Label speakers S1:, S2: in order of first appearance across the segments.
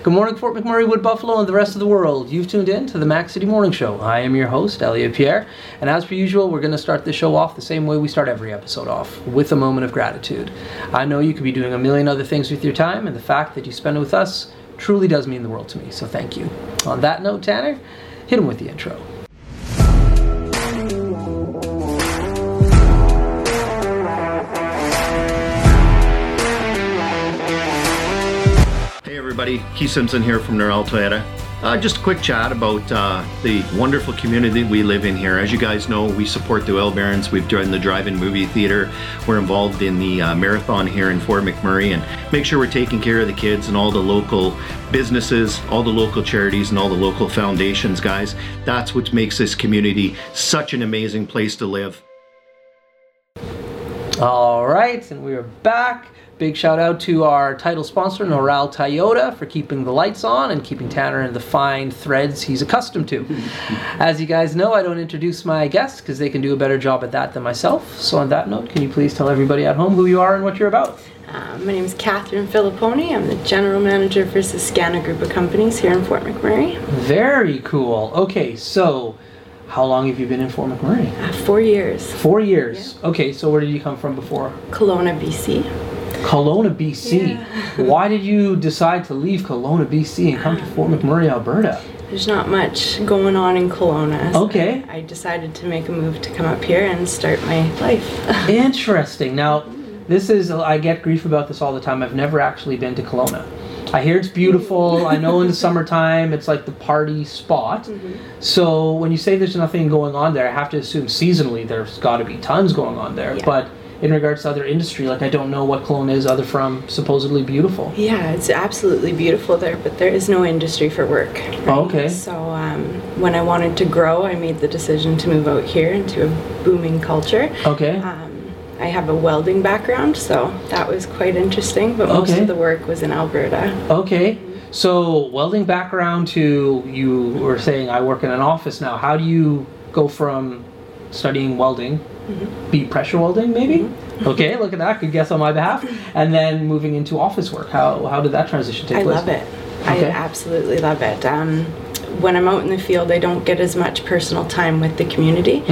S1: Good morning, Fort McMurray, Wood Buffalo, and the rest of the world. You've tuned in to the Mac City Morning Show. I am your host, Elliot Pierre, and as per usual, we're going to start the show off the same way we start every episode off, with a moment of gratitude. I know you could be doing a million other things with your time, and the fact that you spend it with us truly does mean the world to me, so thank you. On that note, Tanner, hit him with the intro.
S2: Everybody, Keith Simpson here from Norel Toyota. Just a quick chat about the wonderful community we live in here. As you guys know, we support the Oil Barons. We've joined the drive-in movie theater. We're involved in the marathon here in Fort McMurray, and make sure we're taking care of the kids and all the local businesses, all the local charities, and all the local foundations, guys. That's what makes this community such an amazing place to live.
S1: All right, and we are back. Big shout out to our title sponsor, Norel Toyota, for keeping the lights on and keeping Tanner in the fine threads he's accustomed to. As you guys know, I don't introduce my guests because they can do a better job at that than myself. So on that note, can you please tell everybody at home who you are and what you're about?
S3: My name is Catherine Filipponi. I'm the General Manager for Susquehanna Group of Companies here in Fort McMurray.
S1: Very cool. Okay, so how long have you been in Fort McMurray?
S3: 4 years.
S1: 4 years.
S3: Yeah.
S1: Okay, so where did you come from before?
S3: Kelowna, BC.
S1: Kelowna, BC.
S3: Yeah.
S1: Why did you decide to leave Kelowna, BC and come to Fort McMurray, Alberta?
S3: There's not much going on in Kelowna. So
S1: Okay.
S3: I decided to make a move to come up here and start my life.
S1: Interesting. Now, this is, I get grief about this all the time. I've never actually been to Kelowna. I hear it's beautiful. I know in the summertime it's like the party spot. So when you say there's nothing going on there, I have to assume seasonally there's got to be tons going on there.
S3: Yeah.
S1: But in regards to other industry, like I don't know what Kelowna is other from supposedly beautiful.
S3: Yeah, it's absolutely beautiful there, but there is no industry for work. Right?
S1: Oh, okay.
S3: So when I wanted to grow, I made the decision to move out here into a booming culture.
S1: Okay.
S3: I have a welding background, so that was quite interesting, but most
S1: Okay.
S3: of the work was in Alberta.
S1: Okay. So welding background to, you were saying I work in an office now. How do you go from studying welding, be pressure welding maybe? Okay, look at that, good guess on my behalf. And then moving into office work. How did that transition take place?
S3: I love it.
S1: Okay.
S3: I absolutely love it. When I'm out in the field, I don't get as much personal time with the community.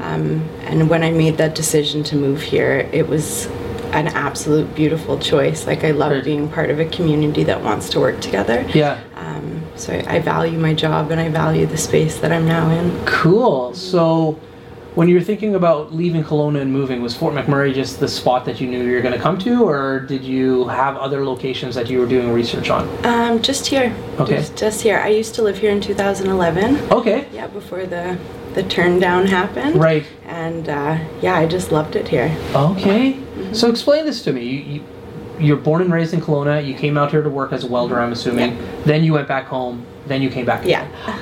S3: And when I made that decision to move here, it was an absolute beautiful choice. Like, I love
S1: Right.
S3: being part of a community that wants to work together.
S1: Yeah.
S3: So I value my job and I value the space that I'm now in.
S1: Cool. So when you were thinking about leaving Kelowna and moving, was Fort McMurray just the spot that you knew you were going to come to, or did you have other locations that you were doing research on?
S3: Just here.
S1: Okay.
S3: Just here. I used to live here in 2011.
S1: Okay.
S3: Yeah, before the turn down happened.
S1: Right.
S3: And yeah, I just loved it here.
S1: Okay. So explain this to me. You're born and raised in Kelowna. You came out here to work as a welder, I'm assuming.
S3: Yeah.
S1: Then you went back home. Then you came back
S3: Yeah.
S1: again.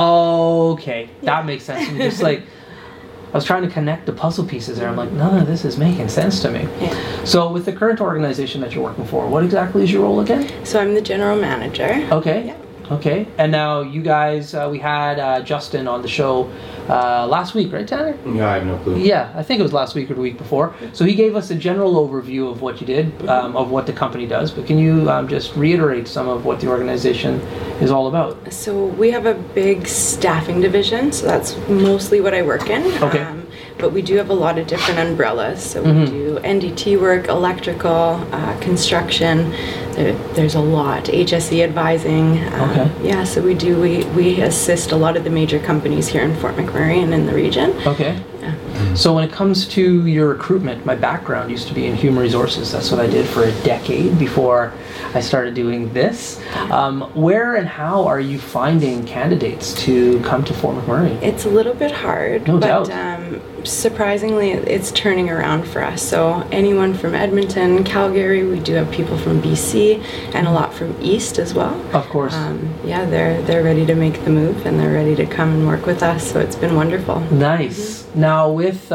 S1: Okay. That makes sense. I'm just like, I was trying to connect the puzzle pieces there. I'm like, none of this is making sense to me.
S3: Yeah.
S1: So with the current organization that you're working for, what exactly is your role again?
S3: So I'm the general manager.
S1: Okay.
S3: Yeah.
S1: Okay. And now you guys, we had Justin on the show last week, right, Tanner?
S4: Yeah, I have no clue.
S1: Yeah, I think it was last week or the week before. So he gave us a general overview of what you did, of what the company does. But can you just reiterate some of what the organization is all about?
S3: So we have a big staffing division, so that's mostly what I work in.
S1: Okay.
S3: But we do have a lot of different umbrellas. So we do NDT work, electrical, construction. There's a lot. HSE advising.
S1: Okay.
S3: Yeah, so we assist a lot of the major companies here in Fort McMurray and in the region.
S1: Okay.
S3: Yeah.
S1: So when it comes to your recruitment, my background used to be in human resources. That's what I did for a decade before I started doing this. Where and how are you finding candidates to come to Fort McMurray?
S3: It's a little bit hard,
S1: No
S3: but
S1: doubt.
S3: surprisingly, it's turning around for us. So anyone from Edmonton, Calgary, we do have people from BC, and a lot from East as well.
S1: Of course.
S3: Yeah, they're ready to make the move and they're ready to come and work with us. So it's been wonderful.
S1: Nice. Now with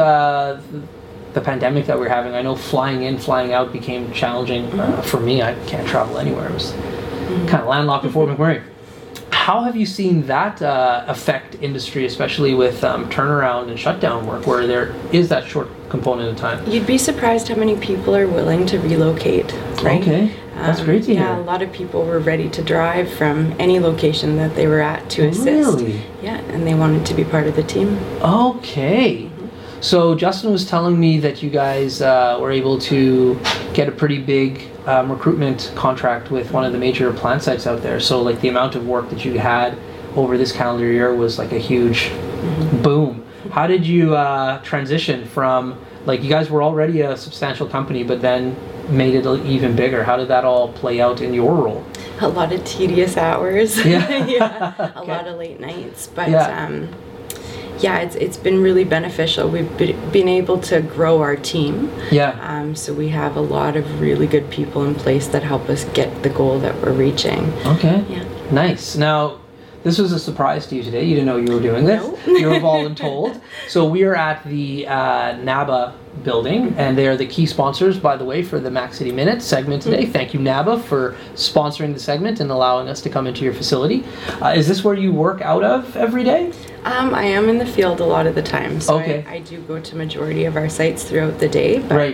S1: the pandemic that we're having, I know flying in, flying out became challenging for me. I can't travel anywhere. It was kind of landlocked in Fort McMurray. How have you seen that affect industry, especially with turnaround and shutdown work, where there is that short component of time?
S3: You'd be surprised how many people are willing to relocate, right?
S1: Okay. That's great to
S3: Yeah,
S1: hear.
S3: a lot of people were ready to drive from any location that they were at to assist.
S1: Really?
S3: Yeah, and they wanted to be part of the team.
S1: Okay. So Justin was telling me that you guys were able to get a pretty big recruitment contract with one of the major plant sites out there. So like the amount of work that you had over this calendar year was like a huge boom. How did you transition from, like, you guys were already a substantial company, but then made it even bigger? How did that all play out in your role?
S3: A lot of tedious hours.
S1: Yeah.
S3: Yeah, a
S1: Okay.
S3: lot of late nights. But
S1: Yeah.
S3: yeah, it's been really beneficial. We've been able to grow our team.
S1: Yeah.
S3: So we have a lot of really good people in place that help us get the goal that we're reaching.
S1: Okay.
S3: Yeah.
S1: Nice. Now, this was a surprise to you today. You didn't know you were doing this.
S3: No.
S1: You were voluntold. So we are at the NABA building, and they are the key sponsors, by the way, for the Mac City Minute segment today. Thank you, NABA, for sponsoring the segment and allowing us to come into your facility. Is this where you work out of every day?
S3: I am in the field a lot of the time, so
S1: Okay.
S3: I do go to majority of our sites throughout the day. But,
S1: Right.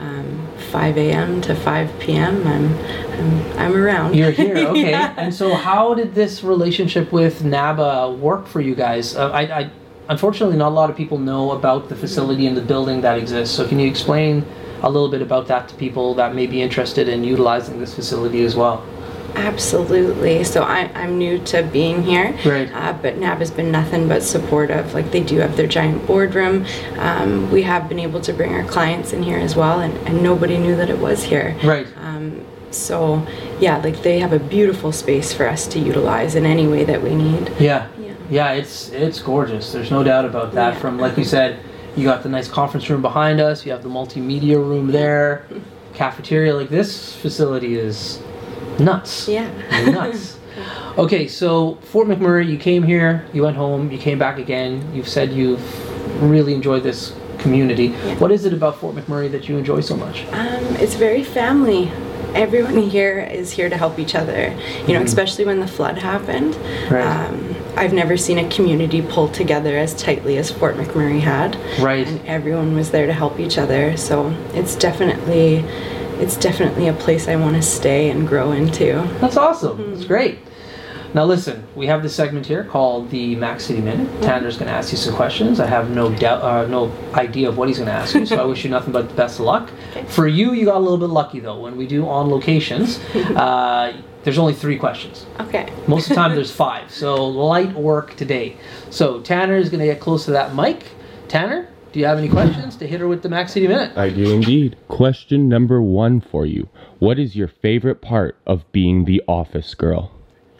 S3: 5 a.m. to 5 p.m. I'm around.
S1: You're here, okay. And so how did this relationship with NABA work for you guys? I unfortunately, not a lot of people know about the facility and the building that exists. So can you explain a little bit about that to people that may be interested in utilizing this facility as well?
S3: Absolutely. So I'm new to being here,
S1: Right.
S3: But NAB has been nothing but supportive. Like, they do have their giant boardroom. We have been able to bring our clients in here as well, and nobody knew that it was here.
S1: Right.
S3: So yeah, like, they have a beautiful space for us to utilize in any way that we need.
S1: Yeah.
S3: Yeah.
S1: Yeah, it's gorgeous. There's no doubt about that.
S3: Yeah.
S1: From, like you said, you got the nice conference room behind us. You have the multimedia room there, cafeteria. Like, this facility is nuts.
S3: Yeah.
S1: Nuts. Okay, so Fort McMurray, you came here, you went home, you came back again. You've said you've really enjoyed this community.
S3: Yeah.
S1: What is it about Fort McMurray that you enjoy so much?
S3: It's very family. Everyone here is here to help each other. You know, especially when the flood happened.
S1: Right.
S3: I've never seen a community pull together as tightly as Fort McMurray had.
S1: Right.
S3: And everyone was there to help each other. So it's definitely a place I want to stay and grow into.
S1: That's awesome. That's great. Now listen, we have this segment here called the Mac City Minute. Tanner's going to ask you some questions. I have no idea of what he's going to ask you, so I wish you nothing but the best of luck.
S3: Okay.
S1: For you, you got a little bit lucky though. When we do on locations, there's only 3 questions.
S3: Okay.
S1: Most of the time there's 5, so light work today. So Tanner is going to get close to that mic. Tanner, do you have any questions to hit her with the Mac City Minute?
S4: I do indeed. Question number 1 for you. What is your favorite part of being the office girl?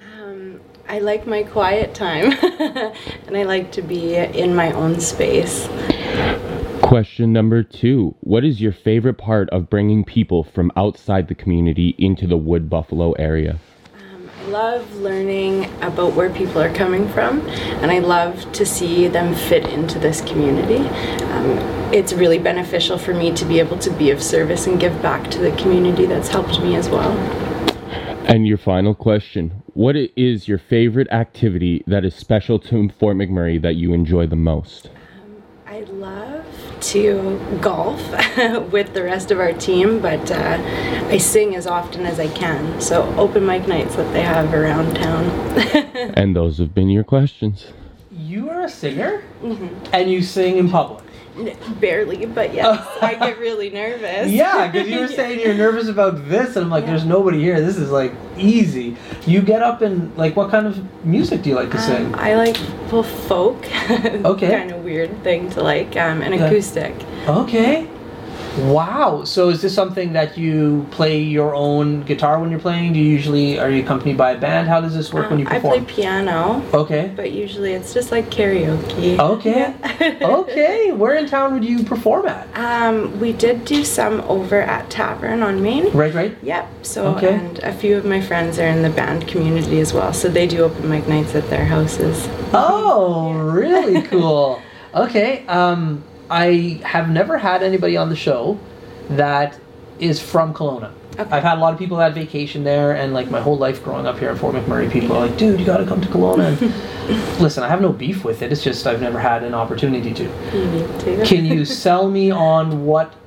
S3: I like my quiet time, and I like to be in my own space.
S4: Question number 2. What is your favorite part of bringing people from outside the community into the Wood Buffalo area?
S3: I love learning about where people are coming from, and I love to see them fit into this community. It's really beneficial for me to be able to be of service and give back to the community that's helped me as well.
S4: And your final question. What is your favorite activity that is special to Fort McMurray that you enjoy the most?
S3: I love to golf with the rest of our team, but I sing as often as I can. So open mic nights that they have around town.
S4: And those have been your questions.
S1: You are a singer, and you sing in public.
S3: Barely, but yes, I get really nervous.
S1: Yeah, because you were saying you're nervous about this, and I'm like, there's nobody here. This is like easy. You get up and, like, what kind of music do you like to sing?
S3: I like, well, folk.
S1: Okay.
S3: Kind of weird thing to like, and acoustic.
S1: Okay. Wow. So is this something that you play your own guitar when you're playing? Are you accompanied by a band? How does this work when you
S3: I
S1: perform?
S3: play piano,
S1: Okay.
S3: but usually it's just like karaoke.
S1: Okay. Okay. Where in town would you perform at?
S3: We did do some over at Tavern on Main.
S1: Right.
S3: Yep. So,
S1: Okay.
S3: and a few of my friends are in the band community as well, so they do open mic nights at their houses.
S1: Oh, really cool. Okay. I have never had anybody on the show that is from Kelowna.
S3: Okay.
S1: I've had a lot of people that vacation there, and like my whole life growing up here in Fort McMurray, people are like, dude, you gotta come to Kelowna. And listen, I have no beef with it, it's just I've never had an opportunity to.
S3: You need to.
S1: Can you sell me on what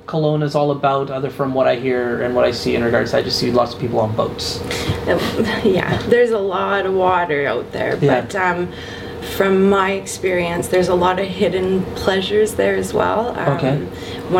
S1: Kelowna is all about, other from what I hear and what I see in regards to, I just see lots of people on boats.
S3: Yeah, there's a lot of water out there, but from my experience, there's a lot of hidden pleasures there as well.
S1: Okay.
S3: One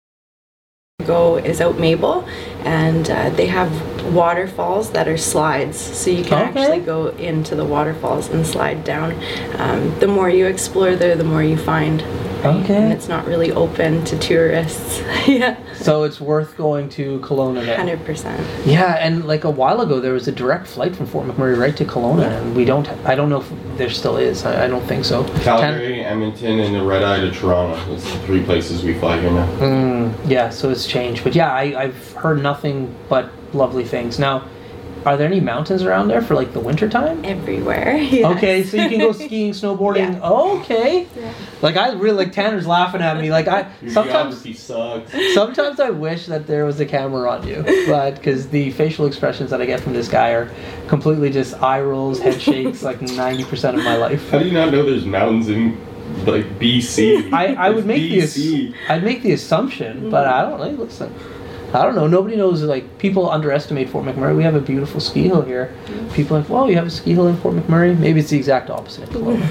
S3: I go is out Mabel, and they have waterfalls that are slides, so you can actually go into the waterfalls and slide down. The more you explore there, the more you find.
S1: Okay.
S3: And it's not really open to tourists. Yeah.
S1: So it's worth going to Kelowna then.
S3: 100%.
S1: Yeah, and like a while ago there was a direct flight from Fort McMurray right to Kelowna, and I don't know if there still is. I don't think so.
S4: Calgary, Edmonton, and the red eye to Toronto. Those are the 3 places we fly here now.
S1: Yeah, so it's changed. But yeah, I've heard nothing but lovely things. Now, are there any mountains around there for like the winter time?
S3: Everywhere. Yes.
S1: Okay, so you can go skiing, snowboarding.
S3: Yeah.
S1: Okay.
S3: Yeah.
S1: Like I really like Tanner's laughing at me. Like
S4: Your
S1: sometimes
S4: geography sucks.
S1: sometimes I wish that there was a camera on you, but because the facial expressions that I get from this guy are completely just eye rolls, head shakes, like 90% of my life.
S4: How do you not know there's mountains in like BC?
S1: I would make
S4: BC.
S1: I'd make the assumption, but I don't know. It looks like, I don't know. Nobody knows. Like, people underestimate Fort McMurray. We have a beautiful ski hill here. People are like, "Whoa, you have a ski hill in Fort McMurray?" Maybe it's the exact opposite.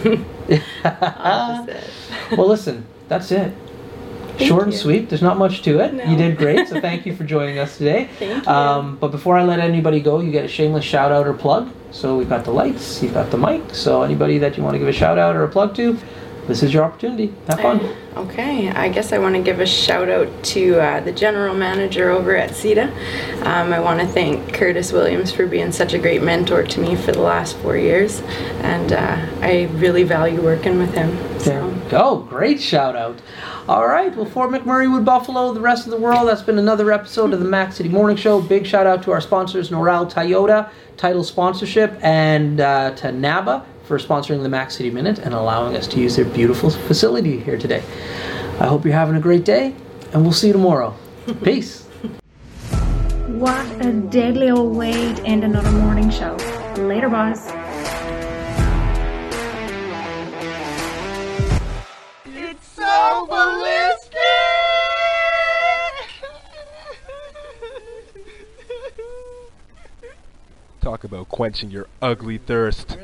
S3: Opposite.
S1: Well, listen, that's it. Short and sweet. There's not much to it.
S3: No.
S1: You did great. So thank you for joining us today.
S3: Thank you.
S1: But before I let anybody go, you get a shameless shout out or plug. So we've got the lights. You've got the mic. So anybody that you want to give a shout out or a plug to, this is your opportunity. Have fun.
S3: Okay, I guess I want to give a shout out to the general manager over at CETA. I want to thank Curtis Williams for being such a great mentor to me for the last 4 years, and I really value working with him.
S1: There we go. Great shout out. All right. Well, Fort McMurray, Wood Buffalo, the rest of the world, that's been another episode of the Mac City Morning Show. Big shout out to our sponsors, Noral Toyota, title sponsorship, and to NABA for sponsoring the Mac City Minute and allowing us to use their beautiful facility here today. I hope you're having a great day, and we'll see you tomorrow. Peace.
S5: What a deadly old way to end another morning show. Later, boss.
S6: It's so ballistic!
S7: Talk about quenching your ugly thirst.